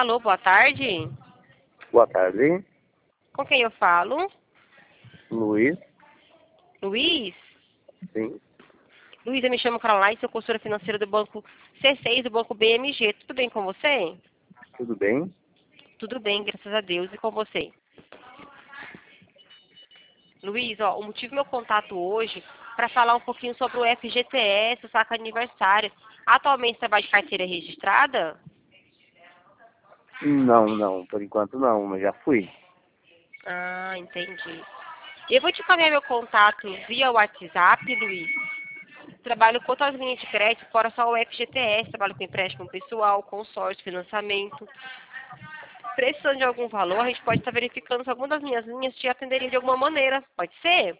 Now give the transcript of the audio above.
Alô, boa tarde. Boa tarde, Com quem eu falo? Luiz. Luiz? Sim, Luiz, eu me chamo Caroline, sou consultora financeira do Banco C6 do Banco BMG. Tudo bem com você? tudo bem? Tudo bem, graças a Deus. E com você? Luiz, ó, o motivo do meu contato hoje para falar um pouquinho sobre o FGTS, o saque aniversário. Atualmente você trabalha de carteira registrada? Não, por enquanto não, mas já fui. Ah, entendi. Eu vou te encaminhar meu contato via WhatsApp, Luiz. Trabalho com outras linhas de crédito, fora só o FGTS, trabalho com empréstimo pessoal, consórcio, financiamento. Precisando de algum valor, a gente pode estar verificando se alguma das minhas linhas te atenderia de alguma maneira. Pode ser?